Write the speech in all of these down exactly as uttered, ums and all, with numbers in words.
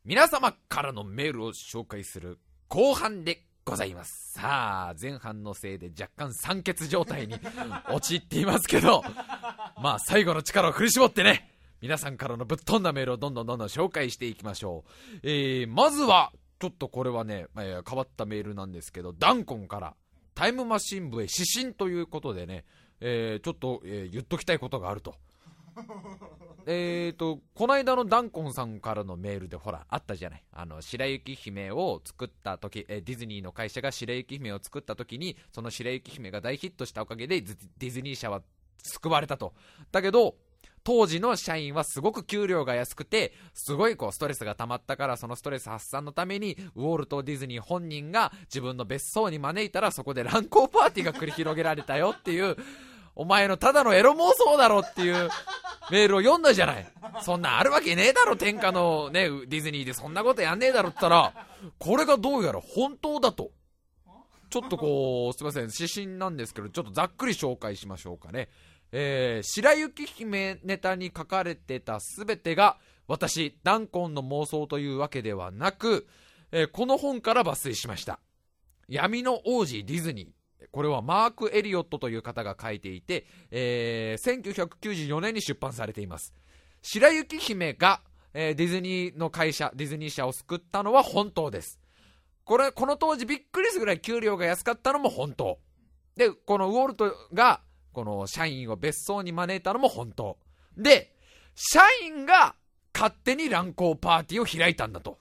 皆様からのメールを紹介する後半でございます。さあ、前半のせいで若干酸欠状態に陥っていますけどまあ最後の力を振り絞ってね、皆さんからのぶっ飛んだメールをどんどんどんどん紹介していきましょう。えー、まずはちょっとこれはね、えー、変わったメールなんですけど、ダンコンからタイムマシン部へ指針ということでね、えー、ちょっと、えー、言っときたいことがあるとえーとこの間のダンコンさんからのメールでほらあったじゃない、あの白雪姫を作った時、えー、ディズニーの会社が白雪姫を作った時に、その白雪姫が大ヒットしたおかげでディズニー社は救われたと。だけど当時の社員はすごく給料が安くて、すごいこうストレスが溜まったから、そのストレス発散のためにウォルト・ディズニー本人が自分の別荘に招いたら、そこで乱交パーティーが繰り広げられたよっていう、お前のただのエロ妄想だろっていうメールを読んだじゃない。そんなあるわけねえだろ、天下のねディズニーでそんなことやんねえだろって言ったら、これがどうやら本当だと。ちょっとこうすいません、指針なんですけど、ちょっとざっくり紹介しましょうかね。えー、白雪姫ネタに書かれてたすべてが私ダンコンの妄想というわけではなく、えー、この本から抜粋しました。闇の王子ディズニー、これはマーク・エリオットという方が書いていて、えー、せんきゅうひゃくきゅうじゅうよねんに出版されています。白雪姫が、えー、ディズニーの会社ディズニー社を救ったのは本当です。これこの当時びっくりするぐらい給料が安かったのも本当で、このウォルトがこの社員を別荘に招いたのも本当で、社員が勝手に乱交パーティーを開いたんだと。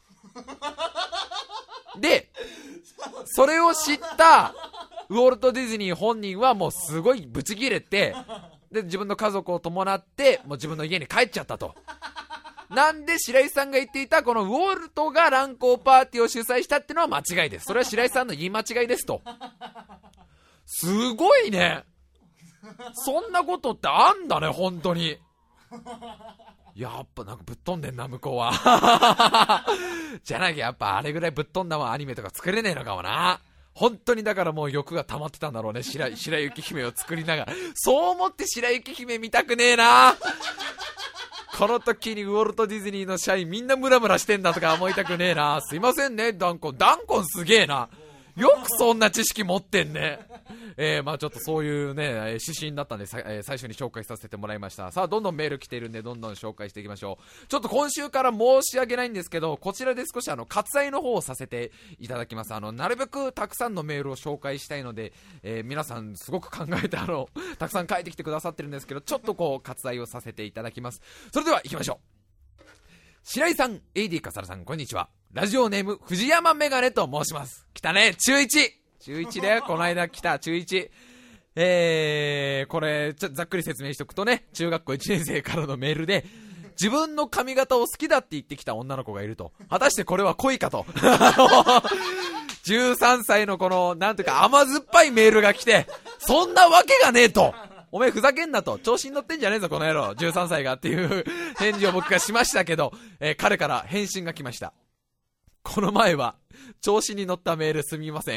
でそれを知ったウォルト・ディズニー本人はもうすごいブチギレて、で自分の家族を伴ってもう自分の家に帰っちゃったと。なんで白井さんが言っていたこのウォルトが乱交パーティーを主催したってのは間違いです。それは白井さんの言い間違いですと。すごいね、そんなことってあんだね本当に。やっぱなんかぶっ飛んでんな向こうはじゃなきゃやっぱあれぐらいぶっ飛んだアニメとか作れねえのかもな。本当にだからもう欲が溜まってたんだろうね、 白, 白雪姫を作りながら。そう思って白雪姫見たくねえな。この時にウォルト・ディズニーの社員みんなムラムラしてんだとか思いたくねえな。すいませんねダンコン、ダンコンすげえな、よくそんな知識持ってんね。えー、まあちょっとそういうね指針だったんで、えー、最初に紹介させてもらいました。さあどんどんメール来ているんでどんどん紹介していきましょう。ちょっと今週から申し訳ないんですけど、こちらで少しあの割愛の方をさせていただきます。あのなるべくたくさんのメールを紹介したいので、えー、皆さんすごく考えてあのたくさん書いてきてくださってるんですけど、ちょっとこう割愛をさせていただきます。それでは行きましょう。白井さん、エイディカサラさん、こんにちは。ラジオネーム藤山メガネと申します。来たね、中いち中いちだよ、この間来た中いち。えー、これちょっとざっくり説明しておくとね、中学校いちねん生からのメールで、自分の髪型を好きだって言ってきた女の子がいると。果たしてこれは恋かとじゅうさんさいのこのなんていうか甘酸っぱいメールが来て、そんなわけがねえと、お前ふざけんなと、調子に乗ってんじゃねえぞこの野郎、じゅうさんさいがっていう返事を僕がしましたけど、えー、彼から返信が来ました。この前は調子に乗ったメールすみません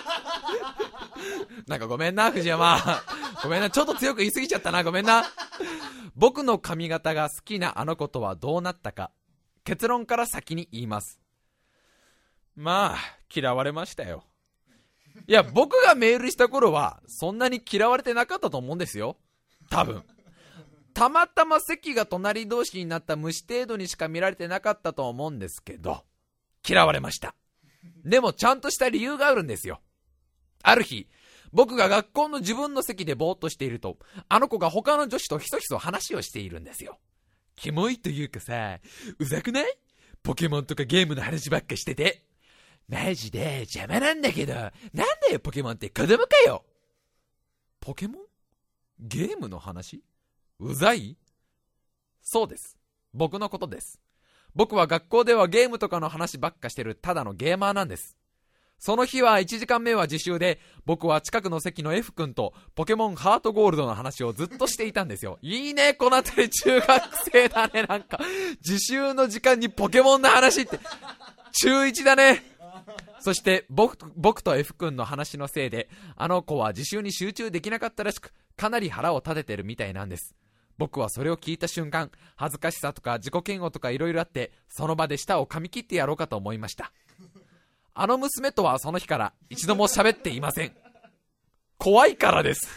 なんかごめんな藤山、ごめんな、ちょっと強く言い過ぎちゃったな、ごめんな。僕の髪型が好きなあの子とはどうなったか、結論から先に言います。まあ嫌われましたよ。いや僕がメールした頃はそんなに嫌われてなかったと思うんですよ多分。たまたま席が隣同士になった虫程度にしか見られてなかったと思うんですけど、嫌われました。でもちゃんとした理由があるんですよ。ある日僕が学校の自分の席でぼーっとしていると、あの子が他の女子とひそひそ話をしているんですよ。キモいというかさ、うざくない？ポケモンとかゲームの話ばっかしてて。マジで邪魔なんだけど、なんだよポケモンって子供かよ。ポケモン？ゲームの話？うざい？そうです。僕のことです。僕は学校ではゲームとかの話ばっかしてるただのゲーマーなんです。その日はいちじかんめは自習で、僕は近くの席の F 君とポケモンハートゴールドの話をずっとしていたんですよ。いいね、このあたり中学生だね。なんか自習の時間にポケモンの話って中いちだね。そして僕、僕と F 君の話のせいで、あの子は自習に集中できなかったらしく、かなり腹を立ててるみたいなんです。 僕はそれを聞いた瞬間、恥ずかしさとか自己嫌悪とかいろいろあって、その場で舌を噛み切ってやろうかと思いました。あの娘とはその日から一度も喋っていません。怖いからです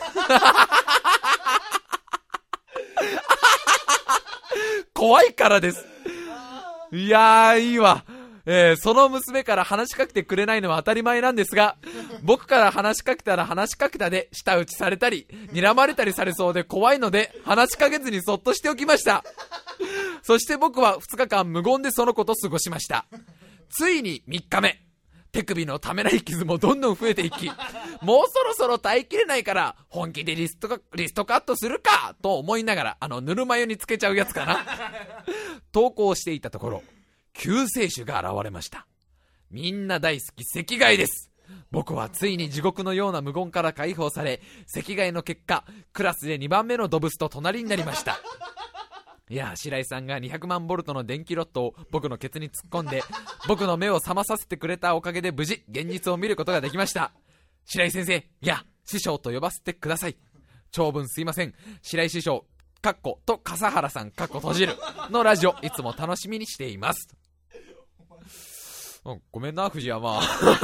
怖いからです。いやーいいわ、えー、その娘から話しかけてくれないのは当たり前なんですが、僕から話しかけたら話しかけたで舌打ちされたり睨まれたりされそうで怖いので、話しかけずにそっとしておきました。そして僕はふつかかん無言でその子と過ごしました。ついにみっかめ、手首のためらい傷もどんどん増えていき、もうそろそろ耐えきれないから本気でリストかリストカットするかと思いながら、あのぬるま湯につけちゃうやつかな投稿していたところ、救世主が現れました。みんな大好き席替えです。僕はついに地獄のような無言から解放され、席替えの結果クラスでにばんめのドブスと隣になりました。いや、白井さんがにひゃくまんボルトの電気ロットを僕のケツに突っ込んで僕の目を覚まさせてくれたおかげで無事現実を見ることができました。白井先生、いや師匠と呼ばせてください。長文すいません。白井師匠かっこと笠原さんかっこ閉じるのラジオいつも楽しみにしています。ごめんな藤山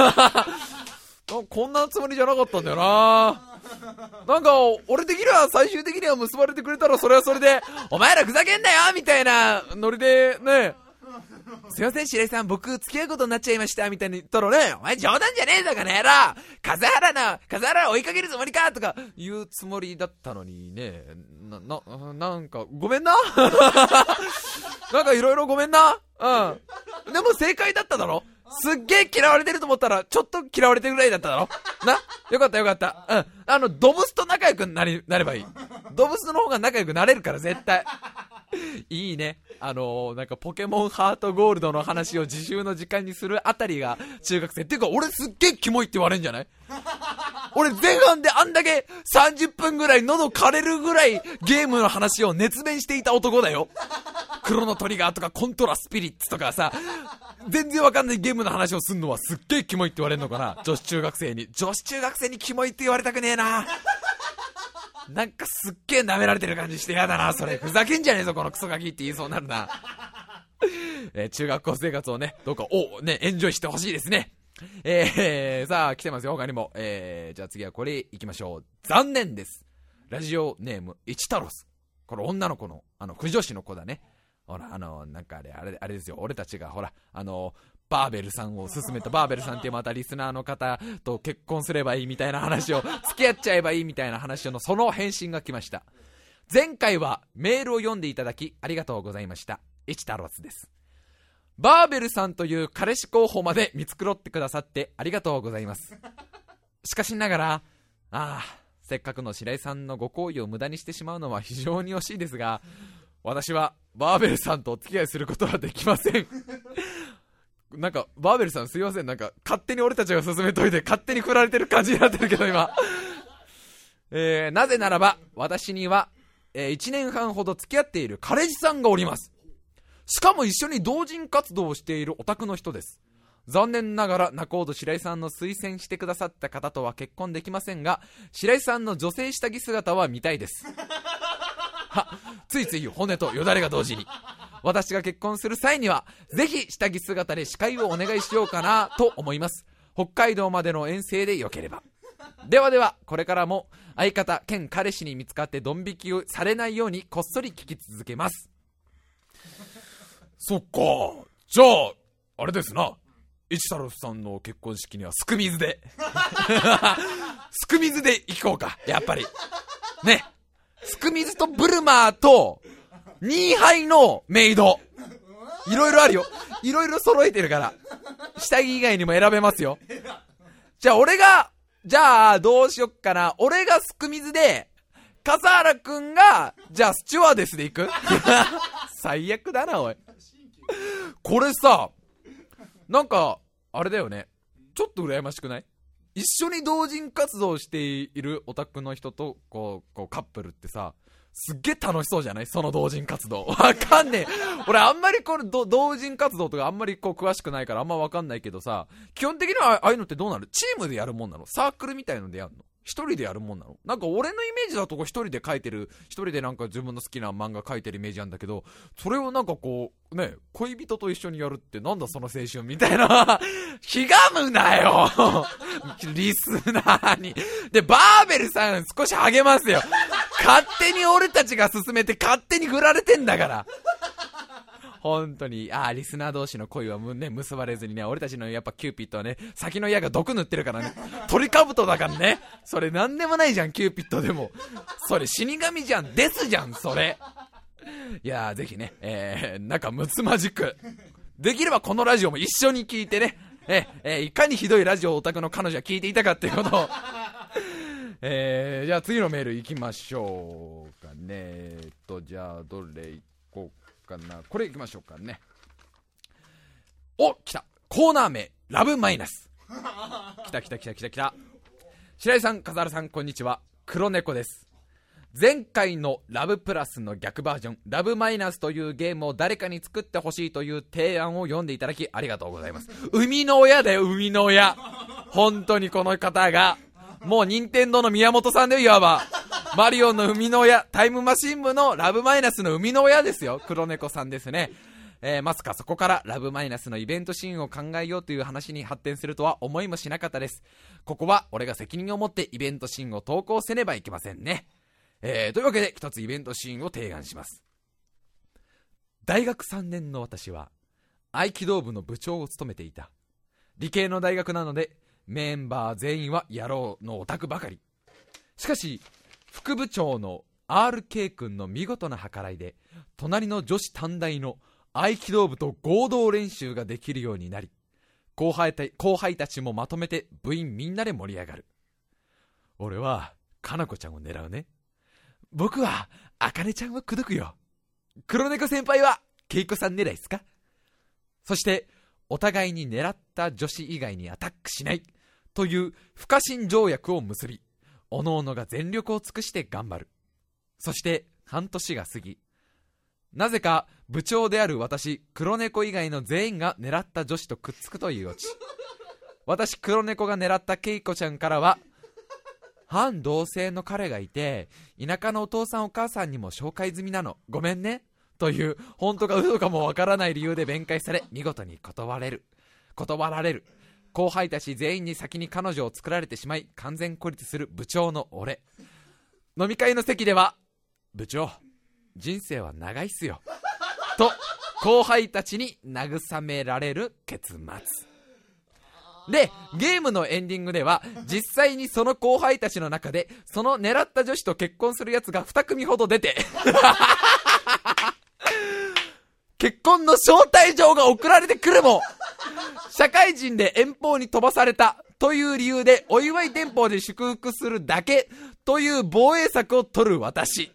こんなつもりじゃなかったんだよな。なんか俺的には最終的には結ばれてくれたらそれはそれでお前らふざけんなよみたいなノリでね、すいません白井さん僕付き合うことになっちゃいましたみたいに言ったらね、お前冗談じゃねえぞかねえろ、笠原な笠原追いかけるつもりかとか言うつもりだったのにね、な、な、なんかごめんななんかいろいろごめんな。うんでも正解だっただろ。すっげえ嫌われてると思ったらちょっと嫌われてるぐらいだっただろな。よかったよかった。うんあのドブスと仲良くなりなればいい。ドブスの方が仲良くなれるから絶対いいね。あのー、なんかポケモンハートゴールドの話を自習の時間にするあたりが中学生っていうか、俺すっげえキモいって言われんじゃない。俺前半であんだけさんじゅっぷんぐらい喉枯れるぐらいゲームの話を熱弁していた男だよ。クロノトリガーとかコントラスピリッツとかさ、全然わかんないゲームの話をすんのはすっげえキモいって言われるのかな。女子中学生に女子中学生にキモいって言われたくねえな。なんかすっげえ舐められてる感じしてやだな。それふざけんじゃねえぞこのクソガキって言いそうになるな。えー、中学校生活をねどうかおねエンジョイしてほしいですね。えー、さあ来てますよ他にも。えー、じゃあ次はこれいきましょう。残念です。ラジオネーム一太郎ス。これ女の子のあの不女子の子だね。ほらあのなんかあれあれあれですよ。俺たちがほらあのバーベルさんを勧めたバーベルさんっていうまたリスナーの方と結婚すればいいみたいな話を付き合っちゃえばいいみたいな話のその返信が来ました。前回はメールを読んでいただきありがとうございました。一太郎です。バーベルさんという彼氏候補まで見繕ってくださってありがとうございます。しかしながらああせっかくの白井さんのご好意を無駄にしてしまうのは非常に惜しいですが、私はバーベルさんとお付き合いすることはできません。なんかバーベルさんすいません、なんか勝手に俺たちが進めといて勝手に振られてる感じになってるけど今、えー、なぜならば私には、えー、いちねんはんほど付き合っている彼氏さんがおります。しかも一緒に同人活動をしているオタクの人です。残念ながら仲人白井さんの推薦してくださった方とは結婚できませんが、白井さんの女性下着姿は見たいです。はついつい骨とよだれが同時に。私が結婚する際にはぜひ下着姿で司会をお願いしようかなと思います。北海道までの遠征でよければ。ではではこれからも相方兼彼氏に見つかってドン引きをされないようにこっそり聞き続けます。そっか、じゃああれですな、一太郎さんの結婚式にはすく水ですく水で行こうかやっぱりね。すく水とブルマーとにはいのメイドいろいろあるよ。いろいろ揃えてるから下着以外にも選べますよ。じゃあ俺がじゃあどうしよっかな。俺がすく水で笠原くんがじゃあスチュワーデスで行く最悪だなおい。これさなんかあれだよね、ちょっと羨ましくない？一緒に同人活動しているオタクの人とこう、こうカップルってさすっげえ楽しそうじゃない？その同人活動わかんねえ俺あんまりこれ同人活動とかあんまりこう詳しくないからあんまわかんないけどさ、基本的にはああいうのってどうなる？チームでやるもんなの？サークルみたいのでやるの？ 一人でやるもんなの？なんか俺のイメージだとこう一人で描いてる、一人でなんか自分の好きな漫画描いてるイメージなんだけど、それをなんかこうね、恋人と一緒にやるってなんだその青春みたいなひがむなよリスナーに。でバーベルさん少し励ますよ。勝手に俺たちが進めて勝手に振られてんだから本当に。ああ、リスナー同士の恋はね、結ばれずにね、俺たちのやっぱキューピッドはね、先の矢が毒塗ってるからね、鳥かぶとだからね、それなんでもないじゃん、キューピッドでも。それ死神じゃん、ですじゃん、それ。いやー、ぜひね、えー、仲睦まじく、できればこのラジオも一緒に聞いてね、えー、いかにひどいラジオをオタクの彼女は聞いていたかっていうことを、えー、じゃあ次のメール行きましょうかね。えっと、じゃあ、どれ行こうかな。これ行きましょうかね。お、来た。コーナー名ラブマイナス。来た来た来た来た来た。白井さん、笠原さん、こんにちは。黒猫です。前回のラブプラスの逆バージョン、ラブマイナスというゲームを誰かに作ってほしいという提案を読んでいただきありがとうございます。生みの親だよ、生みの親。本当にこの方がもう任天堂の宮本さんでいわばマリオの生みの親、タイムマシン部のラブマイナスの生みの親ですよ、黒猫さんですね。えー、まさかそこからラブマイナスのイベントシーンを考えようという話に発展するとは思いもしなかったです。ここは俺が責任を持ってイベントシーンを投稿せねばいけませんね。えー、というわけで一つイベントシーンを提案します。大学さんねんの私は合気道部の部長を務めていた。理系の大学なのでメンバー全員は野郎のオタクばかり。しかし副部長の アールケー 君の見事な計らいで隣の女子短大の合気道部と合同練習ができるようになり、後輩た、後輩たちもまとめて部員みんなで盛り上がる。俺はかなこちゃんを狙うね。僕はあかねちゃんを口説くよ。黒猫先輩はけいこさん狙いですか？そしてお互いに狙った女子以外にアタックしないという不可侵条約を結び、おのおのが全力を尽くして頑張る。そして半年が過ぎ、なぜか部長である私黒猫以外の全員が狙った女子とくっつくというオチ。私黒猫が狙ったケイコちゃんからは、反同性の彼がいて田舎のお父さんお母さんにも紹介済みなの、ごめんねという本当か嘘かもわからない理由で弁解され、見事に断れる断られる。後輩たち全員に先に彼女を作られてしまい完全孤立する部長の俺。飲み会の席では、部長人生は長いっすよと後輩たちに慰められる結末で、ゲームのエンディングでは実際にその後輩たちの中でその狙った女子と結婚するやつがに組ほど出て結婚の招待状が送られてくるも、社会人で遠方に飛ばされたという理由でお祝い電報で祝福するだけという防衛策を取る私。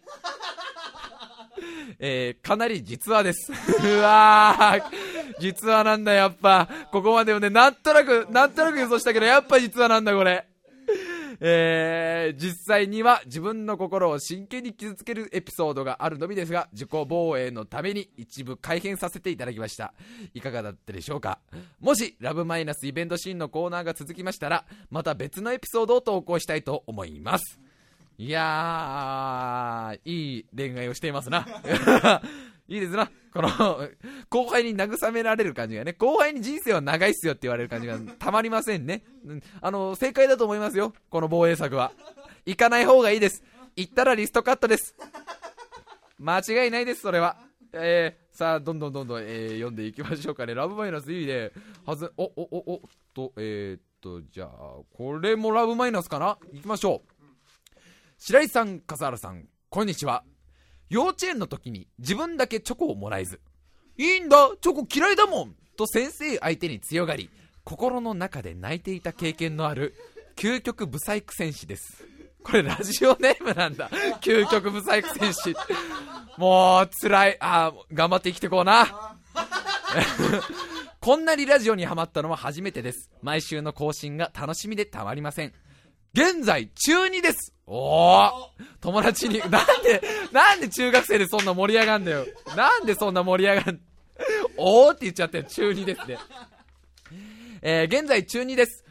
えー、かなり実話です。うわー、実話なんだやっぱ。ここまでをね、なんとなくなんとなく予想したけど、やっぱ実話なんだこれ。えー、実際には自分の心を真剣に傷つけるエピソードがあるのみですが、自己防衛のために一部改変させていただきました。いかがだったでしょうか。もしラブマイナスイベントシーンのコーナーが続きましたら、また別のエピソードを投稿したいと思います。いやー、いい恋愛をしていますないいですな、この後輩に慰められる感じがね。後輩に人生は長いっすよって言われる感じがたまりませんね。あの正解だと思いますよ、この防衛策は。行かない方がいいです。行ったらリストカットです。間違いないです、それは。えー、さあどんどんどんどん、えー、読んでいきましょうかね。ラブマイナスいいね。はずおおおおとえー、っとじゃあこれもラブマイナスかな。行きましょう。白井さん、笠原さん、こんにちは。幼稚園の時に自分だけチョコをもらえず、いいんだチョコ嫌いだもんと先生相手に強がり、心の中で泣いていた経験のある究極ブサイク戦士です。これラジオネームなんだ。究極ブサイク戦士。もう辛い。あー頑張って生きてこうなこんなにラジオにハマったのは初めてです。毎週の更新が楽しみでたまりません。現在中にです。おー、友達になんでなんで中学生でそんな盛り上がんだよ。なんでそんな盛り上がんおーって言っちゃって中にですね。えー、現在中にです。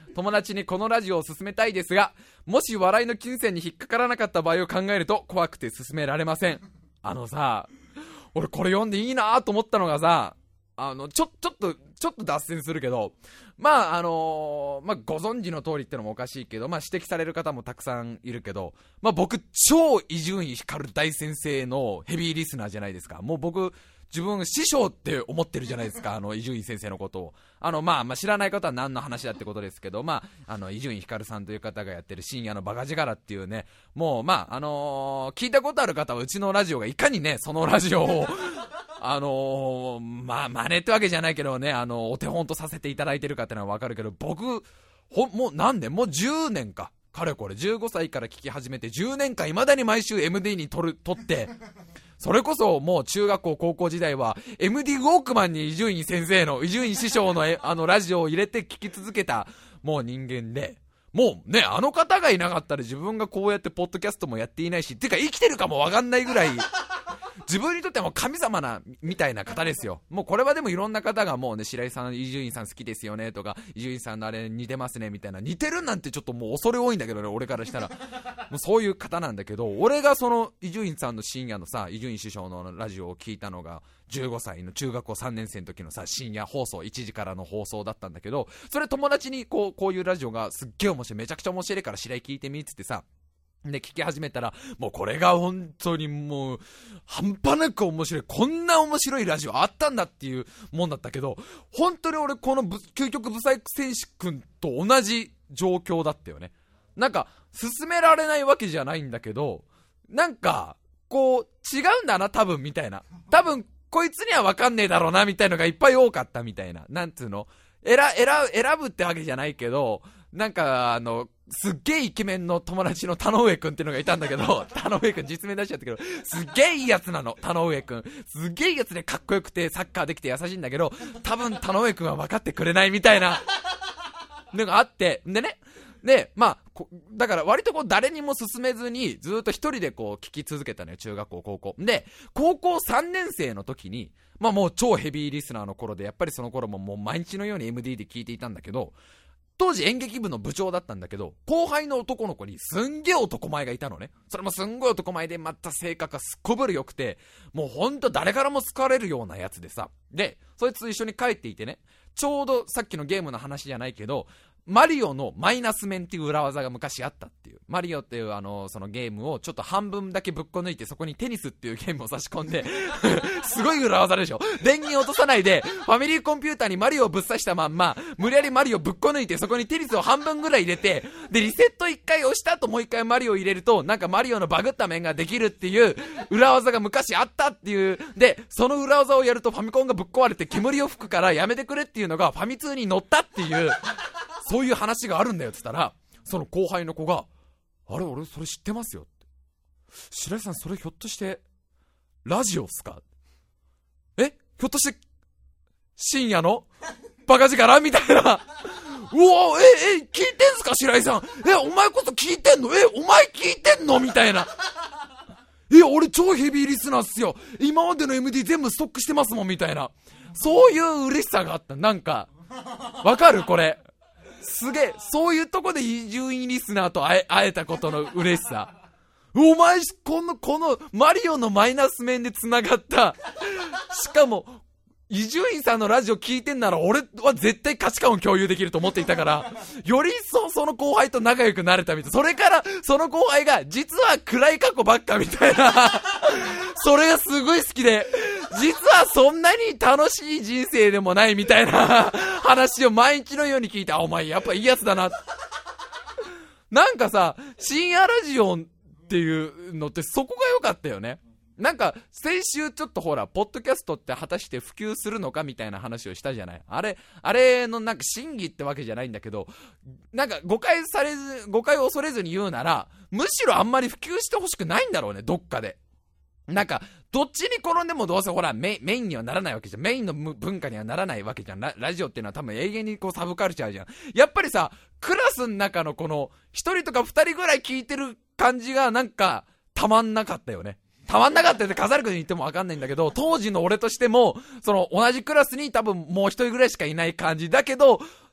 友達にこのラジオを勧めたいですが、もし笑いの金銭に引っかからなかった場合を考えると怖くて勧められません。あのさ、俺これ読んでいいなと思ったのがさ、あの、ちょ、ちょっと、ちょっと脱線するけど、まあ、あのー、まあ、ご存知の通りってのもおかしいけど、まあ、指摘される方もたくさんいるけど、まあ、僕、超伊集院光大先生のヘビーリスナーじゃないですか。もう僕、自分師匠って思ってるじゃないですか、あの伊集院先生のことを。あの、まあ、まあ知らない方は何の話だってことですけど、まあ、あの伊集院光さんという方がやってる深夜のバカ力っていうね、もうまああのー、聞いたことある方はうちのラジオがいかにね、そのラジオをあのー、まあ真似ってわけじゃないけどね、あのお手本とさせていただいてるかってのはわかるけど、僕ほもう何年もうじゅうねんか、かれこれじゅうごさいから聞き始めてじゅうねんかん未だに毎週 エムディー に撮る撮ってそれこそもう中学校高校時代は エムディー ウォークマンに伊集院先生の伊集院師匠のあのラジオを入れて聞き続けたもう人間で、もうね、あの方がいなかったら自分がこうやってポッドキャストもやっていないし、てか生きてるかもわかんないぐらい自分にとってはもう神様なみたいな方ですよ。もうこれはでもいろんな方がもうね、白井さん伊集院さん好きですよねとか、伊集院さんのあれ似てますねみたいな、似てるなんてちょっともう恐れ多いんだけどね、俺からしたらもうそういう方なんだけど、俺がその伊集院さんの深夜のさ、伊集院師匠のラジオを聞いたのがじゅうごさいの中学校さんねん生の時のさ、深夜放送いちじからの放送だったんだけど、それ友達にこうこういうラジオがすっげえ面白い、めちゃくちゃ面白いから白井聞いてみっつってさ、で聞き始めたら、もうこれが本当にもう半端なく面白い、こんな面白いラジオあったんだっていうもんだったけど、本当に俺この究極ブサイク選手くんと同じ状況だったよね。なんか進められないわけじゃないんだけど、なんかこう違うんだな多分みたいな、多分こいつには分かんねえだろうなみたいのがいっぱい多かったみたいな、なんつうの、選選選ぶってわけじゃないけど、なんかあのすっげえイケメンの友達の田上くんっていうのがいたんだけど、田上くん実名出しちゃったけど、すっげえいいやつなの、田上くん。すっげえいいやつでかっこよくてサッカーできて優しいんだけど、多分田上くんは分かってくれないみたいなのがあって、でね、で、まあ、だから割とこう誰にも勧めずにずっと一人でこう聞き続けたのよ、中学校高校で。高校さんねん生の時に、まあもう超ヘビーリスナーの頃で、やっぱりその頃ももう毎日のように エムディー で聞いていたんだけど、当時演劇部の部長だったんだけど、後輩の男の子にすんげえ男前がいたのね。それもすんごい男前で、また性格がすっこぶる良くて、もうほんと誰からも好かれるようなやつでさ、でそいつと一緒に帰っていてね、ちょうどさっきのゲームの話じゃないけど、マリオのマイナス面っていう裏技が昔あったっていう、マリオっていうあのそのゲームをちょっと半分だけぶっこ抜いて、そこにテニスっていうゲームを差し込んですごい裏技でしょ。電源落とさないでファミリーコンピューターにマリオをぶっ刺したまんま、無理やりマリオぶっこ抜いて、そこにテニスを半分ぐらい入れて、でリセットいっかい押した後もういっかいマリオを入れると、なんかマリオのバグった面ができるっていう裏技が昔あったっていう。でその裏技をやるとファミコンがぶっ壊れて煙を吹くからやめてくれっていうのがファミ通に載ったっていう、そういう話があるんだよって言ったら、その後輩の子が、あれ俺それ知ってますよって、白井さんそれひょっとしてラジオっすか、えひょっとして深夜のバカ力みたいなうおええ聞いてんすか白井さん、えお前こそ聞いてんの、えお前聞いてんのみたいな、いや俺超ヘビーリスナーっすよ、今までの エムディー 全部ストックしてますもんみたいな、そういう嬉しさがあった。なんかわかるこれ、すげえ、そういうとこで伊集院リスナーと会え、会えたことの嬉しさ。お前このこのマリオのマイナス面でつながった、しかも伊集院さんのラジオ聞いてんなら俺は絶対価値観を共有できると思っていたから、より一層その後輩と仲良くなれたみたいな。それからその後輩が実は暗い過去ばっかみたいなそれがすごい好きで、実はそんなに楽しい人生でもないみたいな話を毎日のように聞いて、あお前やっぱいいやつだななんかさ、深夜ラジオっていうのってそこが良かったよね。なんか先週ちょっとほらポッドキャストって果たして普及するのかみたいな話をしたじゃない。あれあれのなんか真偽ってわけじゃないんだけど、なんか誤解されず誤解を恐れずに言うなら、むしろあんまり普及してほしくないんだろうね、どっかで。なんかどっちに転んでもどうせほら メ, メインにはならないわけじゃん、メインの文化にはならないわけじゃん。 ラ, ラジオっていうのは多分永遠にこうサブカルチャーじゃん。やっぱりさ、クラスの中のこの一人とか二人ぐらい聞いてる感じがなんかたまんなかったよね。たまんなかったって飾るくに言っても分かんないんだけど、当時の俺としてもその同じクラスに多分もう一人ぐらいしかいない感じだけど、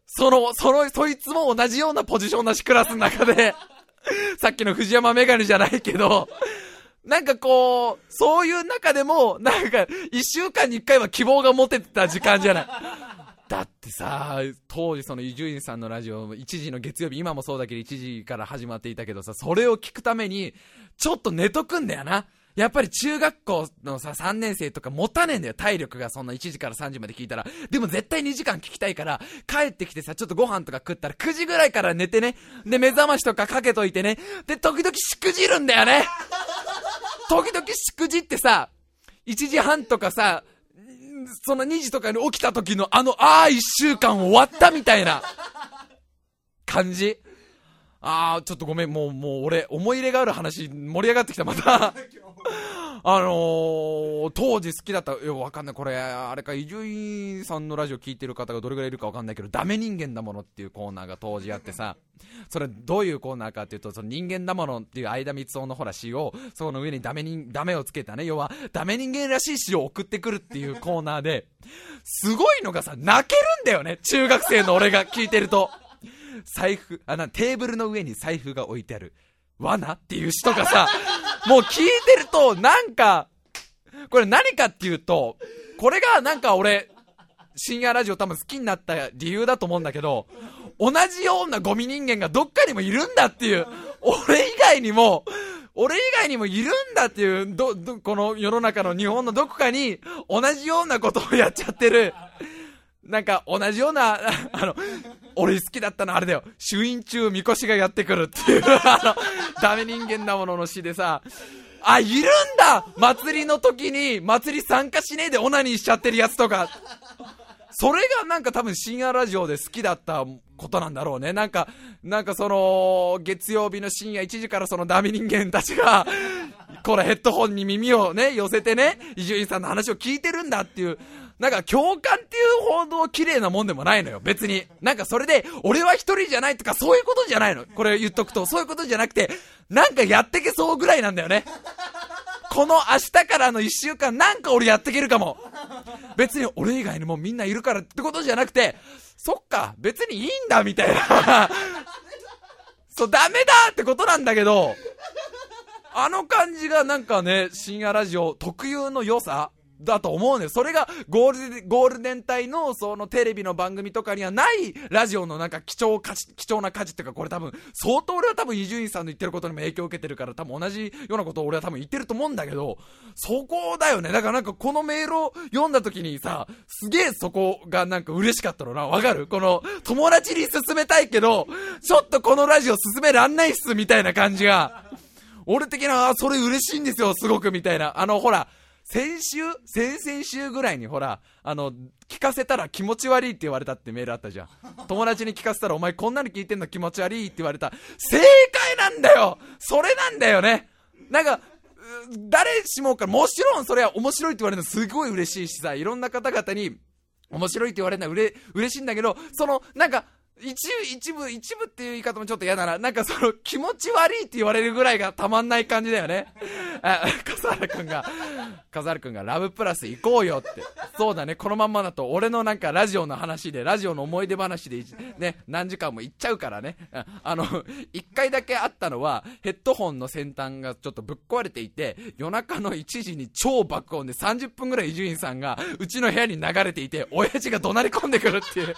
その、その、そいつも同じようなポジションなしクラスの中で、さっきの藤山メガネじゃないけど、なんかこう、そういう中でも、なんか、一週間に一回は希望が持ててた時間じゃない。だってさ、当時その伊集院さんのラジオいちじの月曜日、今もそうだけどいちじから始まっていたけどさ、それを聞くためにちょっと寝とくんだよな。やっぱり中学校のささんねん生とか持たねえんだよ、体力が。そんないちじからさんじまで聞いたら。でも絶対にじかん聞きたいから、帰ってきてさ、ちょっとご飯とか食ったらくじぐらいから寝てね、で目覚ましとかかけといてね、で時々しくじるんだよね。時々しくじってさ、いちじはんとかさ、そのにじとかに起きた時のあの、ああ、一週間終わったみたいな感じ。あー、ちょっとごめん、もう、もう俺、思い入れがある話、盛り上がってきた、また。あのー、当時好きだった、いや、わかんない、これ、あれか、伊集院さんのラジオ聞いてる方がどれくらいいるかわかんないけど、ダメ人間だものっていうコーナーが当時あってさ、それどういうコーナーかっていうと、その人間だものっていう相田光雄のほら詩を、その上にダメ人、ダメをつけたね、要は、ダメ人間らしい詩を送ってくるっていうコーナーで、すごいのがさ、泣けるんだよね、中学生の俺が聞いてると。財布、あな、テーブルの上に財布が置いてある。罠っていう詩とかさ、もう聞いてると、なんか、これ何かっていうと、これがなんか俺、深夜ラジオ多分好きになった理由だと思うんだけど、同じようなゴミ人間がどっかにもいるんだっていう、俺以外にも、俺以外にもいるんだっていう、ど、ど、この世の中の日本のどこかに、同じようなことをやっちゃってる、なんか同じような、あの、俺好きだったのあれだよ、朱印中みこしがやってくるっていうあのダメ人間なものの詩でさ、あ、いるんだ、祭りの時に祭り参加しねえでオナニーしちゃってるやつとか、それがなんか多分深夜ラジオで好きだったことなんだろうね。なんかなんかその月曜日の深夜いちじからそのダメ人間たちがこれヘッドホンに耳をね寄せてね、伊集院さんの話を聞いてるんだっていう、なんか共感っていうほど綺麗なもんでもないのよ、別に。なんかそれで俺は一人じゃないとかそういうことじゃないの。これ言っとくとそういうことじゃなくて、なんかやってけそうぐらいなんだよね。この明日からの一週間なんか俺やってけるかも。別に俺以外にもみんないるからってことじゃなくて、そっか別にいいんだみたいなそうダメだってことなんだけど、あの感じがなんかね、深夜ラジオ特有の良さだと思うね。それがゴールデン、ゴールデン帯のそのテレビの番組とかにはないラジオのなんか貴重価値、貴重な価値っていうか、これ多分相当俺は多分伊集院さんの言ってることにも影響を受けてるから、多分同じようなことを俺は多分言ってると思うんだけど、そこだよね。だからなんかこのメールを読んだ時にさ、すげえそこがなんか嬉しかったのな。わかる？この友達に勧めたいけどちょっとこのラジオ勧めらんないっすみたいな感じが、俺的な、あ、それ嬉しいんですよすごくみたいな。あのほら先週先々週ぐらいにほら、あの聞かせたら気持ち悪いって言われたってメールあったじゃん。友達に聞かせたらお前こんなに聞いてんの気持ち悪いって言われた。正解なんだよ、それなんだよね。なんか誰しもか、もちろんそれは面白いって言われるのすごい嬉しいしさ、いろんな方々に面白いって言われるのはうれ嬉しいんだけど、そのなんか一一部一部っていう言い方もちょっと嫌だな。なんかその気持ち悪いって言われるぐらいがたまんない感じだよね。あ、笠原くんが笠原くんがラブプラス行こうよって。そうだね、このまんまだと俺のなんかラジオの話で、ラジオの思い出話でね、何時間も行っちゃうからね。あの一回だけあったのは、ヘッドホンの先端がちょっとぶっ壊れていて、夜中のいちじに超爆音でさんじゅっぷんぐらい伊集院さんがうちの部屋に流れていて、親父が怒鳴り込んでくるっていう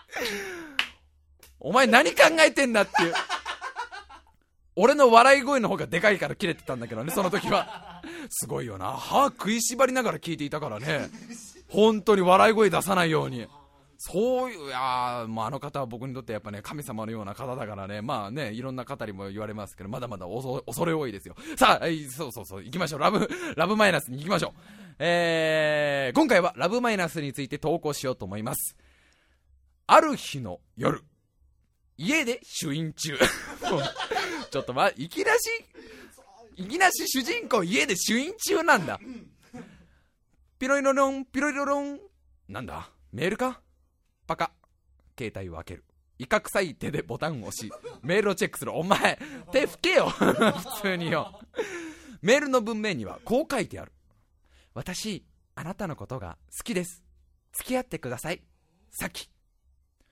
お前何考えてんだっていう。俺の笑い声の方がでかいから切れてたんだけどね、その時は。すごいよな、歯食いしばりながら聞いていたからね、本当に笑い声出さないように。そういう、いや、まあ、あの方は僕にとってやっぱね、神様のような方だからね、まあね、いろんな方にも言われますけど、まだまだ恐れ多いですよ。さあ、そうそうそう、行きましょう。ラブラブマイナスに行きましょう。えー、今回はラブマイナスについて投稿しようと思います。ある日の夜、家で朱印中ちょっとま、いきなしいきなし主人公家で朱印中なんだ。ピロリロロンピロリロロン、なんだメールか。パカ、携帯を開ける。威嚇臭い手でボタンを押しメールをチェックする。お前手拭けよ普通によ。メールの文面にはこう書いてある。私あなたのことが好きです、付き合ってください、さき。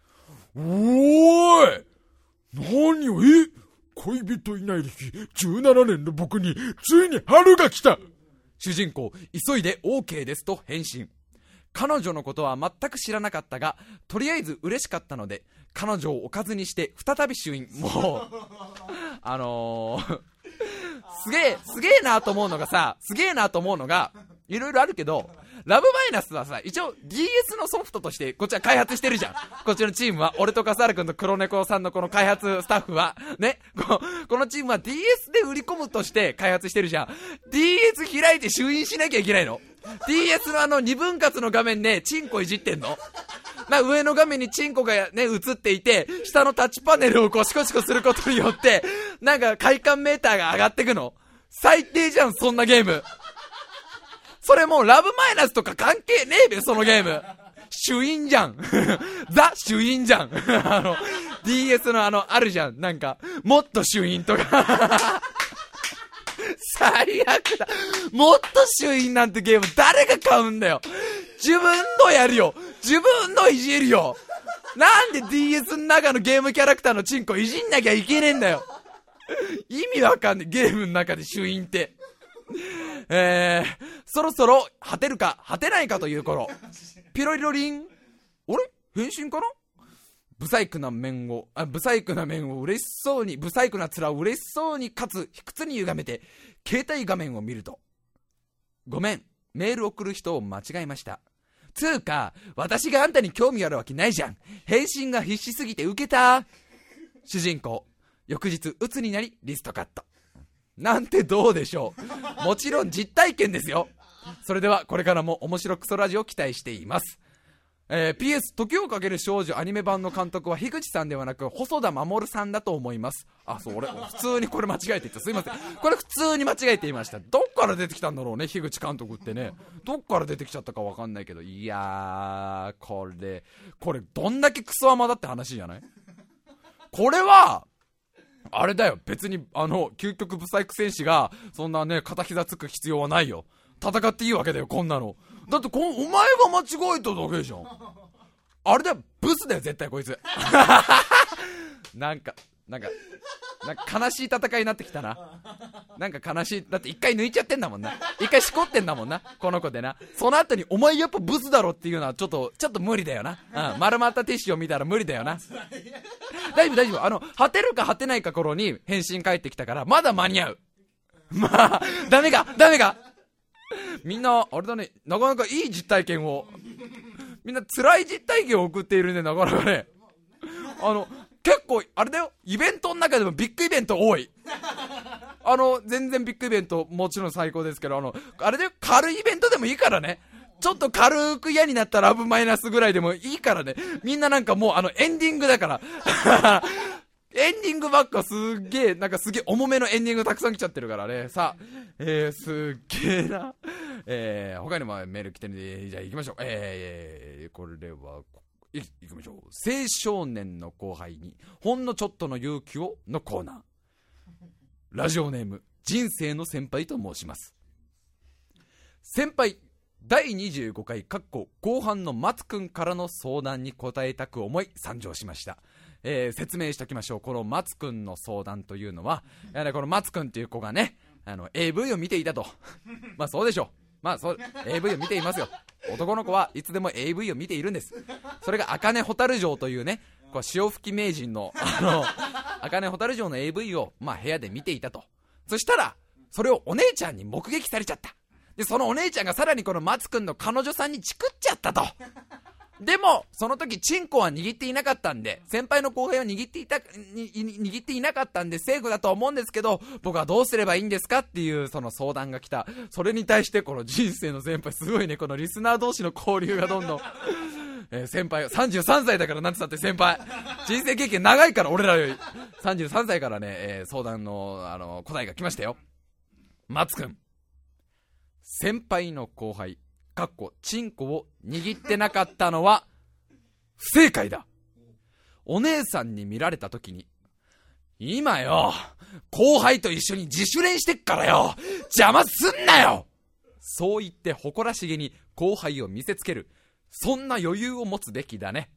おーい何よ、え恋人いない歴じゅうななねんの僕についに春が来た。 主人公、急いで OK ですと返信。彼女のことは全く知らなかったが、とりあえず嬉しかったので、彼女をおかずにして再び就院。もう、あのー、すげえ、すげえなと思うのがさ、すげえなと思うのが、いろいろあるけど、ラブマイナスはさ、一応 ディーエス のソフトとしてこっちは開発してるじゃん。こっちのチームは、俺と笠原くんと黒猫さんのこの開発スタッフはね、こ, このチームは ディーエス で売り込むとして開発してるじゃん。 ディーエス 開いて就院しなきゃいけないの。 ディーエス のあのに分割の画面でチンコいじってんの。な、上の画面にチンコがね映っていて、下のタッチパネルをこうシコシコすることによってなんか快感メーターが上がってくの。最低じゃん、そんなゲーム。それもうラブマイナスとか関係ねえべ、そのゲーム。主因じゃん。ザ主因じゃん。あの ディーエス のあのあるじゃん、なんかもっと主因とか。最悪だ。もっと主因なんてゲーム誰が買うんだよ。自分のやるよ、自分のいじるよ。なんで ディーエス の中のゲームキャラクターのチンコいじんなきゃいけねえんだよ。意味わかんねえ、ゲームの中で主因って。えー、そろそろ果てるか果てないかという頃、ピロリロリン、あれ返信かな。ブサイクな面をあブサイクな面を嬉しそうにブサイクな面を嬉しそうにかつ卑屈に歪めて携帯画面を見ると、ごめん、メール送る人を間違えました。つーか私があんたに興味あるわけないじゃん。返信が必死すぎて受けた。主人公、翌日鬱になりリストカット。なんてどうでしょう。もちろん実体験ですよ。それではこれからも面白クソラジオを期待しています。えー、ピーエス 時をかける少女アニメ版の監督は樋口さんではなく細田守さんだと思います。あ、そう、俺普通にこれ間違えて言った、すいません。これ普通に間違えて言いました。どっから出てきたんだろうね、樋口監督ってね。どっから出てきちゃったかわかんないけど、いやー、これこれどんだけクソアマだって話じゃない。これはあれだよ、別にあの究極ブサイク戦士がそんなね片膝つく必要はないよ。戦っていいわけだよ、こんなの。だってこお前が間違えただけじゃん。あれだよ、ブスだよ絶対こいつ。なんかなんかなんか悲しい戦いになってきたな。なんか悲しい。だって一回抜いちゃってんだもんな。一回しこってんだもんな、この子でな。その後にお前やっぱブスだろっていうのはちょっとちょっと無理だよな。うん、丸まったティッシュを見たら無理だよな。大丈夫大丈夫。あの果てるか果てないか頃に返信返ってきたからまだ間に合う。まあダメかダメか。みんなあれだね、なかなかいい実体験を、みんな辛い実体験を送っているね、なかなかね。あの結構あれだよ、イベントの中でもビッグイベント多い。あの全然ビッグイベントもちろん最高ですけど、あのあれだよ、軽いイベントでもいいからね。ちょっと軽く嫌になったラブマイナスぐらいでもいいからね。みんななんかもうあのエンディングだからエンディングばっかすっげえ、なんかすげえ重めのエンディングたくさん来ちゃってるからね。さあ、えー、すっげえな。えー、他にもメール来てるんで、じゃあ行きましょう。えー、これは、い、行きましょう。青少年の後輩に、ほんのちょっとの勇気をのコーナー。ラジオネーム、人生の先輩と申します。先輩、だいにじゅうごかい、かっこ後半の松くんからの相談に答えたく思い参上しました。えー、説明しておきましょう。この松くんの相談というのは、やはりこの松くんっていう子がね、あの エーブイ を見ていたと。まあそうでしょう。まあそう エーブイ を見ていますよ。男の子はいつでも エーブイ を見ているんです。それが茜蛍城というね、こう潮吹き名人のあの茜蛍城の エーブイ をまあ部屋で見ていたと。そしたらそれをお姉ちゃんに目撃されちゃった。でそのお姉ちゃんがさらにこの松くんの彼女さんにチクっちゃったと。でもその時チンコは握っていなかったんで、先輩の後輩は握っていたに握っていなかったんでセーフだと思うんですけど、僕はどうすればいいんですかっていうその相談が来た。それに対してこの人生の先輩、すごいね、このリスナー同士の交流がどんどんえー、先輩さんじゅうさんさいだから、なんて言ったって先輩人生経験長いから、俺らよりさんじゅうさんさいからね、えー、相談の、あの答えが来ましたよ。松くん、先輩の後輩かっこチンコを握ってなかったのは不正解だ。お姉さんに見られた時に、今よ後輩と一緒に自主練してっからよ邪魔すんなよ、そう言って誇らしげに後輩を見せつける。そんな余裕を持つべきだね。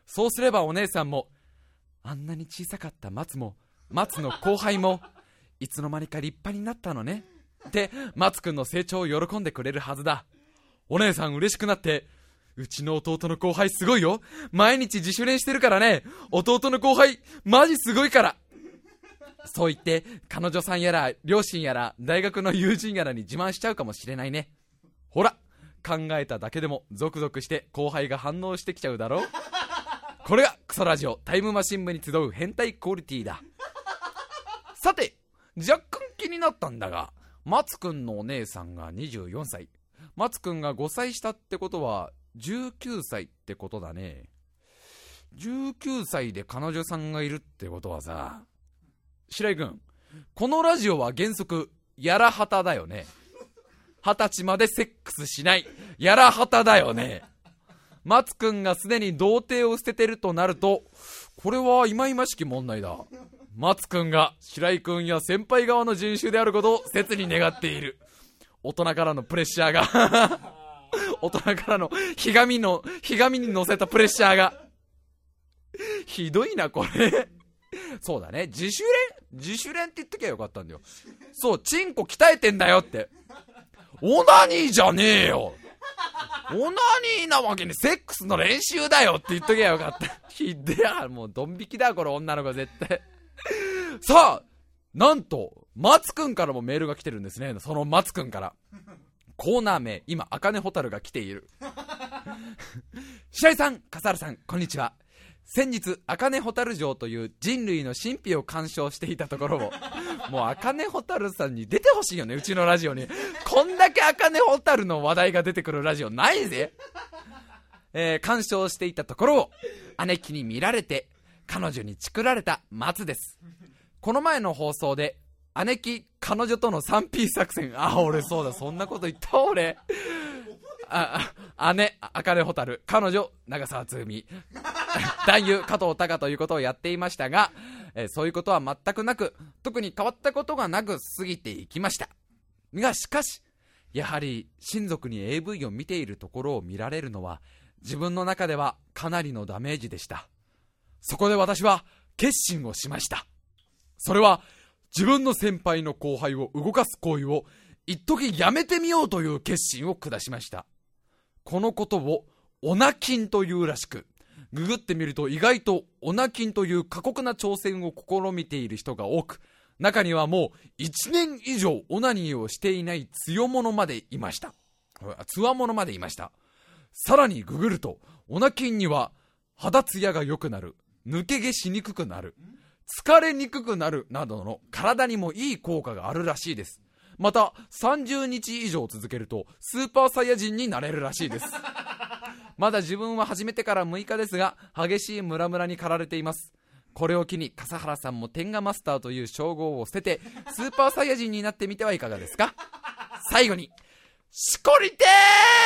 そうすればお姉さんも、あんなに小さかった松も、松の後輩もいつの間にか立派になったのねって松くんの成長を喜んでくれるはずだ。お姉さん嬉しくなって、うちの弟の後輩すごいよ、毎日自主練してるからね、弟の後輩マジすごいから、そう言って彼女さんやら両親やら大学の友人やらに自慢しちゃうかもしれないね。ほら、考えただけでもゾクゾクして後輩が反応してきちゃうだろう。これがクソラジオタイムマシン部に集う変態クオリティだ。さて、若干気になったんだが、松くんのお姉さんがにじゅうよんさい、松くんがごさい下ってことはじゅうきゅうさいってことだね。じゅうきゅうさいで彼女さんがいるってことはさ、白井くん、このラジオは原則やらはただよね。はたちまでセックスしないやらはただよね。松くんがすでに童貞を捨ててるとなると、これは忌々しき問題だ。松くんが白井くんや先輩側の人種であることを切に願っている。大人からのプレッシャーが大人からのひがみのひがみに乗せたプレッシャーがひどいなこれ。そうだね、自主練自主練って言っときゃよかったんだよ。そう、チンコ鍛えてんだよって。オナニーじゃねえよ、オナニーなわけにセックスの練習だよって言っときゃよかった。ひでや、もうドン引きだこれ女の子絶対。さあ、なんと松くんからもメールが来てるんですね。その松くんからコーナー名、今茜ホタルが来ている。白井さん、笠原さん、こんにちは。先日茜ホタル城という人類の神秘を鑑賞していたところを、もう茜ホタルさんに出てほしいよね、うちのラジオに。こんだけ茜ホタルの話題が出てくるラジオないぜ。えー、鑑賞していたところを姉貴に見られて彼女にチクられた松です。この前の放送で姉貴彼女との スリーピー 作戦、あ、俺そうだ、そんなこと言った俺。ああ姉茜ホタル、彼女長澤つぐみ、男優加藤隆ということをやっていましたが、えー、そういうことは全くなく、特に変わったことがなく過ぎていきましたが、しかしやはり親族に エーブイ を見ているところを見られるのは自分の中ではかなりのダメージでした。そこで私は決心をしました。それは自分の先輩の後輩を動かす行為を一時やめてみようという決心を下しました。このことをオナキンというらしく、ググってみると意外とオナキンという過酷な挑戦を試みている人が多く、中にはもういちねん以上オナニーをしていない強者までいました。つわものまでいました。さらにググると、オナキンには肌ツヤが良くなる、抜け毛しにくくなる、疲れにくくなるなどの体にもいい効果があるらしいです。またさんじゅうにち以上続けるとスーパーサイヤ人になれるらしいです。まだ自分は始めてからむいかですが、激しいムラムラに駆られています。これを機に笠原さんも天下マスターという称号を捨ててスーパーサイヤ人になってみてはいかがですか。最後にしこりて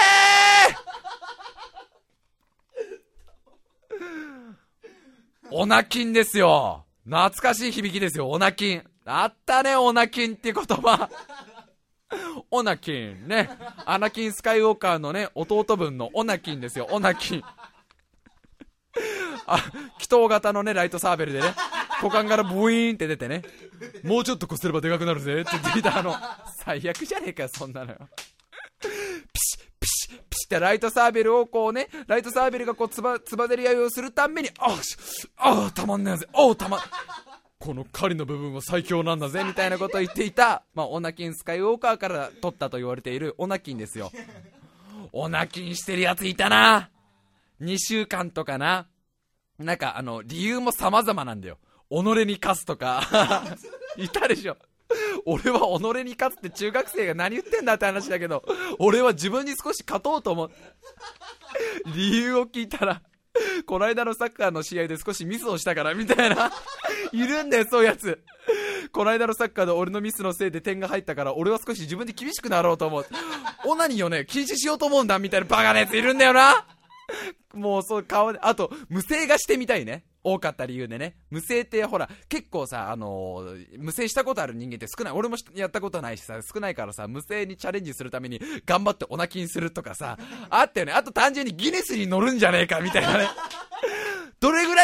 ーオナキンですよ。懐かしい響きですよ、オナキン。あったね、オナキンって言葉。オナキンね、アナキンスカイウォーカーのね弟分のオナキンですよ、オナキン。あ、気筒型のねライトサーベルでね、股間からブイーンって出てね、もうちょっとこすればでかくなるぜって言っていた、あの最悪じゃねえかよそんなのよ。ピシッピシッピシッってライトサーベルをこうね、ライトサーベルがこうつばつばぜり合いをするたんびに、ああたまんねえぜ、あたまこの狩りの部分は最強なんだぜみたいなことを言っていた、まあ、オナキンスカイウォーカーから取ったと言われているオナキンですよ。オナキンしてるやついたな。にしゅうかんとかな。なんかあの理由も様々なんだよ。己に勝つとかいたでしょ。俺は己に勝つって中学生が何言ってんだって話だけど、俺は自分に少し勝とうと思う。理由を聞いたら、この間のサッカーの試合で少しミスをしたからみたいな。いるんだよそういうやつ。この間のサッカーで俺のミスのせいで点が入ったから、俺は少し自分で厳しくなろうと思う。オナニーをね禁止しようと思うんだみたいなバカなやついるんだよな。もうそう顔で、あと無声がしてみたいね、多かった理由でね。無声ってほら結構さ、あのー、無声したことある人間って少ない。俺もやったことないしさ、少ないからさ、無声にチャレンジするために頑張ってオナキンするとかさあったよね。あと単純にギネスに乗るんじゃねえかみたいなね。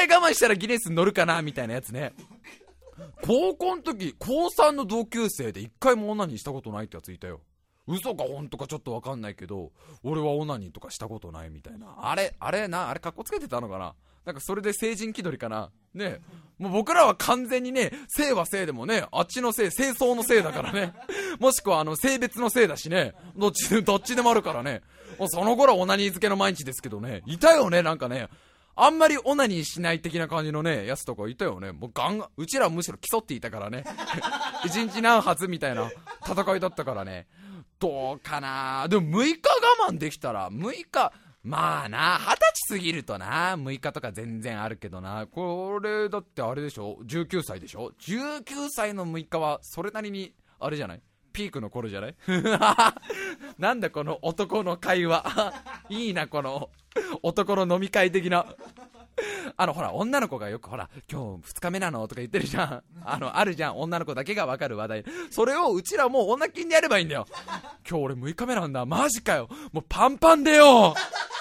回我慢したらギネスに乗るかなみたいなやつね。高校の時、高さんの同級生で一回もオナニーしたことないってやついたよ。嘘か本当かちょっとわかんないけど、俺はオナニーとかしたことないみたいな。あれあれなあれカッコつけてたのかな。なんかそれで成人気取りかなね。もう僕らは完全にね、性は性でもね、あっちの性、性相の性だからね。もしくはあの性別の性だしね、どっちでどっちでもあるからね。もうその頃はオナニー漬けの毎日ですけどね、いたよね。なんかね、あんまりオナニーしない的な感じのねやつとかいたよね。もうガンガン、うちらはむしろ競っていたからね。一日何発みたいな戦いだったからね。どうかな。でもむいか我慢できたら、むいかまあな、はたち過ぎるとな、むいかとか全然あるけどな。これだってあれでしょ、じゅうきゅうさいでしょ。じゅうきゅうさいのむいかはそれなりにあれじゃない、ピークの頃じゃない。なんだこの男の会話。いいなこの男の飲み会的な。あのほら女の子がよくほら今日ふつかめなのとか言ってるじゃん。あのあるじゃん、女の子だけが分かる話題。それをうちらもう女金でやればいいんだよ。今日俺むいかめなんだ、マジかよ、もうパンパンでよ。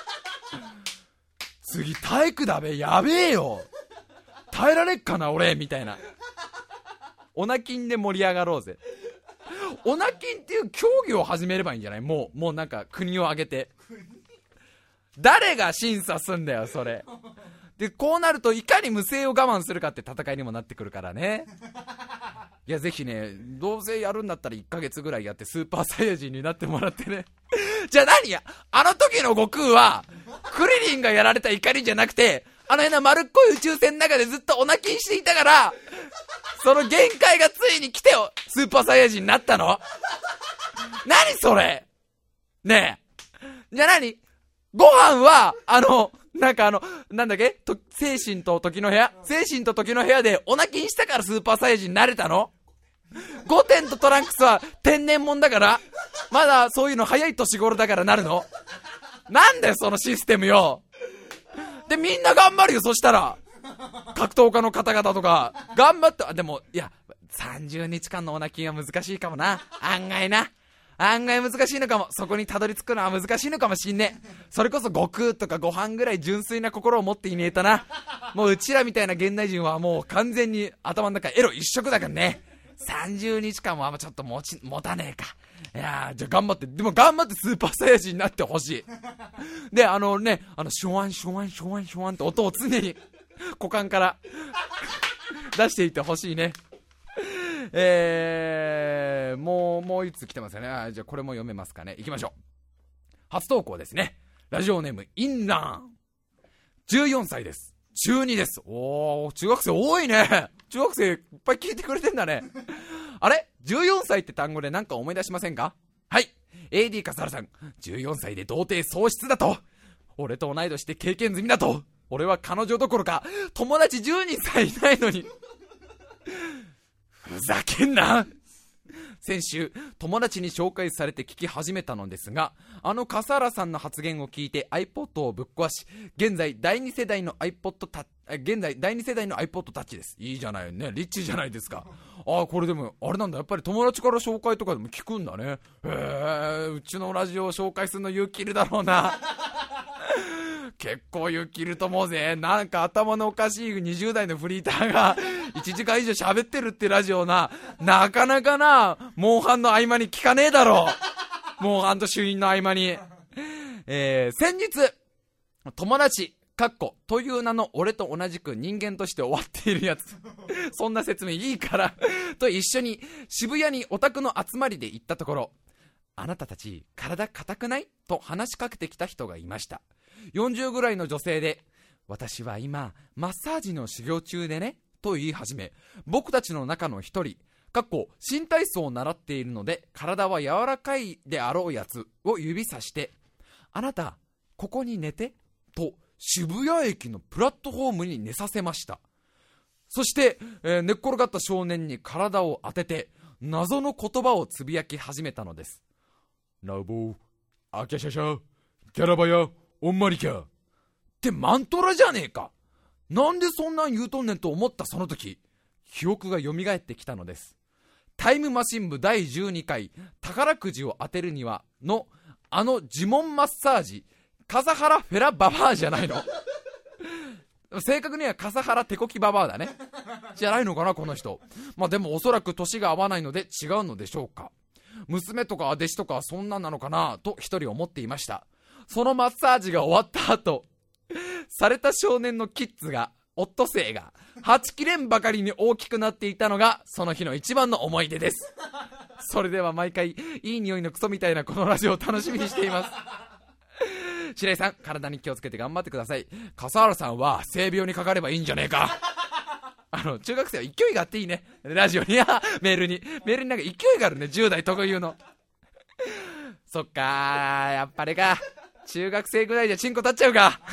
次体育だべ、やべえよ、耐えられっかな俺みたいな。オナキンで盛り上がろうぜ。オナキンっていう競技を始めればいいんじゃない。もうもうなんか国を挙げて誰が審査すんだよそれで。こうなるといかに無性を我慢するかって戦いにもなってくるからね。いやぜひね、どうせやるんだったらいっかげつぐらいやってスーパーサイヤ人になってもらってね。じゃあ何や、あの時の悟空はクリリンがやられた怒りじゃなくて、あの辺の丸っこい宇宙船の中でずっとオナキンしていたから、その限界がついに来てよスーパーサイヤ人になったの。何それねえ。じゃあ何、ご飯はあのなんかあのなんだっけと、精神と時の部屋、精神と時の部屋でオナキンしたからスーパーサイヤ人になれたの。ゴテンとトランクスは天然もんだから、まだそういうの早い年頃だからなるの。なんだよそのシステムよ。でみんな頑張るよ、そしたら格闘家の方々とか頑張って。でもいやさんじゅうにちかんのオナキンは難しいかもな、案外な、案外難しいのかも。そこにたどり着くのは難しいのかもしんねえ。それこそ悟空とかご飯ぐらい純粋な心を持っていねえとな。もううちらみたいな現代人はもう完全に頭の中エロ一色だからね。さんじゅうにちかんもあんまちょっと持ち持たねえか。いやーじゃあ頑張って、でも頑張ってスーパーサイヤ人になってほしい。であのね、あのシュワンシュワンシュワンシュワンって音を常に股間から出していってほしいね。えー、もうもういつ来てますよね。あ、じゃあこれも読めますかね。いきましょう。初投稿ですね。ラジオネームインラン、じゅうよんさいです。中にです。おー、中学生多いね。中学生いっぱい聞いてくれてんだね。あれじゅうよんさいって単語で何か思い出しませんか。はい、 エーディー 笠原さん、じゅうよんさいで童貞喪失だと、俺と同い年で経験済みだと、俺は彼女どころか友達じゅうにんさえいないのにふざけんな。先週友達に紹介されて聞き始めたのですが、あの笠原さんの発言を聞いて iPod をぶっ壊し、現在第二世代の iPod タ現在第二世代の iPod タッチです。いいじゃないね、リッチじゃないですか。ああ、これでもあれなんだ、やっぱり友達から紹介とかでも聞くんだね。へえ、うちのラジオを紹介するの勇気いるだろうな。結構勇気いると思うぜ。なんか頭のおかしいにじゅう代のフリーターがいちじかん以上喋ってるってラジオな、なかなかな、モンハンの合間に聞かねえだろう。モンハンと主任の合間に。えー、先日友達かっこという名の俺と同じく人間として終わっているやつそんな説明いいからと一緒に渋谷にオタクの集まりで行ったところ、あなたたち体硬くない？と話しかけてきた人がいました。よんじゅうぐらいの女性で、私は今マッサージの修行中でねと言い始め、僕たちの中の一人かっこ新体操を習っているので体は柔らかいであろうやつを指さして、あなたここに寝てと渋谷駅のプラットフォームに寝させました。そして、えー、寝っ転がった少年に体を当てて謎の言葉をつぶやき始めたのです。ラボー、アキャシャシャ、キャラバヤ、オンマリキャってマントラじゃねえか。なんでそんなん言うとんねんと思ったその時、記憶が蘇ってきたのです。タイムマシン部だいじゅうにかい宝くじを当てるにはのあの呪文マッサージ、笠原フェラババアじゃないの。 正確には笠原手こきババアだね。じゃないのかなこの人。まあでもおそらく年が合わないので違うのでしょうか。娘とか弟子とかそんなんなのかなと一人思っていました。そのマッサージが終わった後、された少年のキッズが、オットセイがはちきれんばかりに大きくなっていたのがその日の一番の思い出です。それでは毎回いい匂いのクソみたいなこのラジオを楽しみにしています。白井さん、体に気をつけて頑張ってください。笠原さんは性病にかかればいいんじゃねえか。あの中学生は勢いがあっていいね。ラジオにやメールにメールになんか勢いがあるね。じゅう代特有の。そっかー、やっぱりか、中学生ぐらいじゃチンコ立っちゃうか。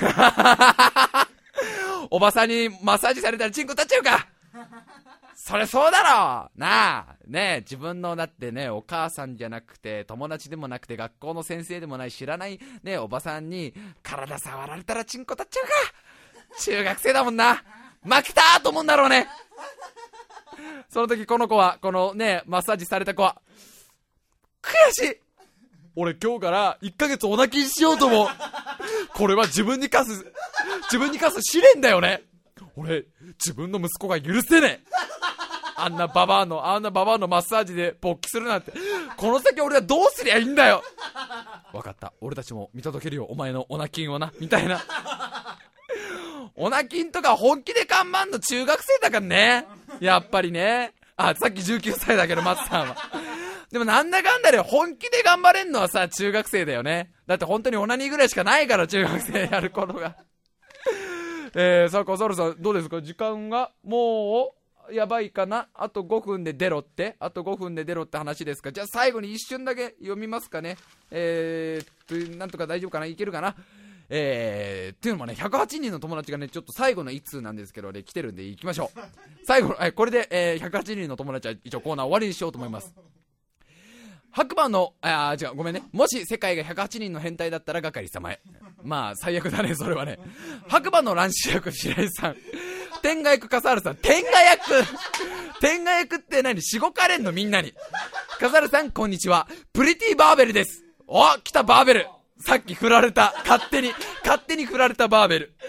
おばさんにマッサージされたらチンコ立っちゃうか。それそうだろなあねえ、自分のだってね、お母さんじゃなくて友達でもなくて学校の先生でもない知らないねおばさんに体触られたらチンコ立っちゃうか。中学生だもんな。負けたーと思うんだろうね。その時この子は、このねマッサージされた子は、悔しい、俺今日からいっかげつお泣きしようと思う。これは自分に課す自分に課す試練だよね。俺自分の息子が許せねえ。あんなババアのあんなババアのマッサージで勃起するなんて、この先俺はどうすりゃいいんだよ。分かった、俺たちも見届けるよお前のオナキンをな、みたいな。オナキンとか本気で頑張んの中学生だからね、やっぱりね。あ、さっきじゅうきゅうさいだけど松さんは。でもなんだかんだで本気で頑張れんのはさ中学生だよね。だって本当にオナニーぐらいしかないから中学生やる頃が。えー、さあ笠原さんどうですか、時間がもうやばいかな。あとごふんで出ろってあとごふんで出ろって話ですか。じゃあ最後に一瞬だけ読みますかね。えー、なんとか大丈夫かな、いけるかな。えー、っていうのもね、ひゃくはちにんの友達がねちょっと最後の一通なんですけどね来てるんで行きましょう。最後の、えこれで、えー、ひゃくはちにんの友達は一応コーナー終わりにしようと思います。白馬の、あー違うごめんね、もし世界がひゃくはちにんの変態だったら係様へ。まあ最悪だねそれはね。白馬の乱視役白井さん、天下役笠原さん。天下役天下役って何、しごかれんのみんなに。笠原さんこんにちは、プリティバーベルです。お、来たバーベル。さっき振られた、勝手に勝手に振られたバーベル。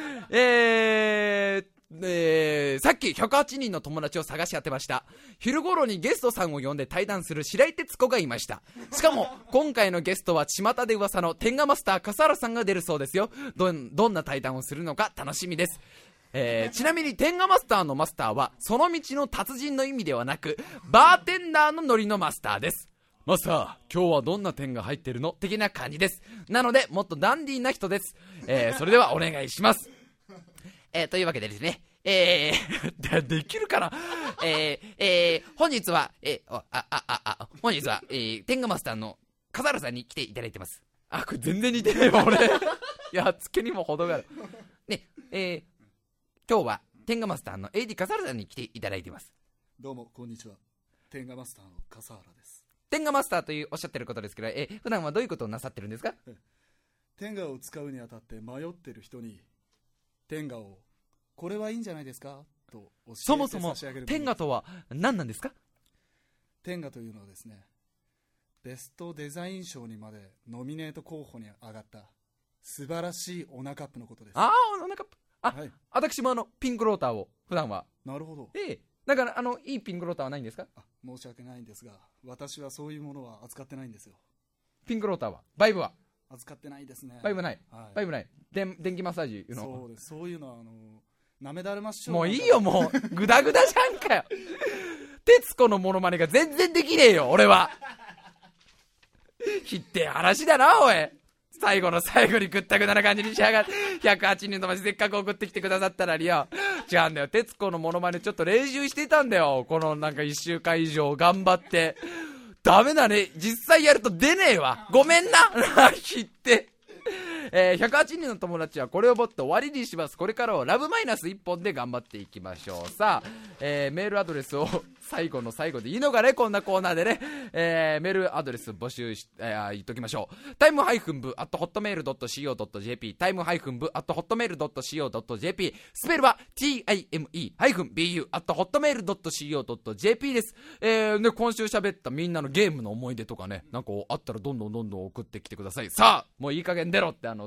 えーえー、さっきひゃくはちにんの友達を探し当てました。昼頃にゲストさんを呼んで対談する白井哲子がいました。しかも今回のゲストは巷で噂の天下マスター笠原さんが出るそうですよ。どん、どんな対談をするのか楽しみです。えー、ちなみに天下マスターのマスターはその道の達人の意味ではなくバーテンダーのノリのマスターです。マスター今日はどんな点が入ってるの的な感じです。なのでもっとダンディーな人です。えー、それではお願いします。えー、というわけでですね、えー、できるかな。えー、えー、本日は、えー、あ、あ、あ、あ、本日は、えー、天下マスターの笠原さんに来ていただいてます。あ、これ全然似てないわ、俺。やっつけにも程がある。ね、えー、今日は天下マスターの エーディー 笠原さんに来ていただいてます。 どうも、こんにちは。天下マスターの笠原です。 天下マスターというおっしゃってることですけど、えー、普段はどういうことをなさってるんですか？ 天下を使うにあたって迷ってる人に、天下をこれはいいんじゃないですかと教えて差し上げる。 そもそも天下とは何なんですか？ 天下というのはですね、ベストデザイン賞にまでノミネート候補に上がった素晴らしいオナカップのことです。 ああ、オナカップ。あ、 はい、 私もあのピンクローターを普段は。 なるほど。 ええ、だからあのいいピンクローターはないんですか？ あ、申し訳ないんですが、私はそういうものは扱ってないんですよ。 ピンクローターはバイブは扱ってないですね。 バイブない、 はい、 バイブない。電電気マッサージいうの。 そうです。そういうのはあのなめだるま師匠。 もういいよ、もうグダグダじゃんかよ。徹子のモノマネが全然できねえよ俺は。ひって話だなおい。最後の最後にぐったぐだな感じにしやがって。ひゃくはちにんのまでせっかく送ってきてくださったのによ。違うんだよ、徹子のモノマネちょっと練習してたんだよ、このなんかいっしゅうかん以上頑張って。ダメだね、実際やると出ねえわ、ごめんな。ひって、えー、ひゃくはちにんの友達はこれをもって終わりにします。これからはラブマイナスいっぽんで頑張っていきましょう。さあ、えー、メールアドレスを最後の最後でいいのかね、こんなコーナーでね。えー、メールアドレス募集し、えー、言っときましょう。タイムハイフン部アットホットメールドットシーオードットジェーピー、タイムハイフン部アットホットメールドットシーオードットジェーピー、スペルは ティーアイエムイーハイフンビーユーアットホットメールドットシーオードットジェーピー です。えー、ね、今週喋ったみんなのゲームの思い出とかね、なんかあったらどんどんどんどん送ってきてください。さあ、もういい加減出ろってあの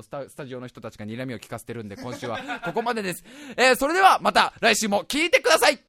スタ、スタジオの人たちが睨みを聞かせてるんで、今週はここまでです。えー、それではまた来週も聞いてください。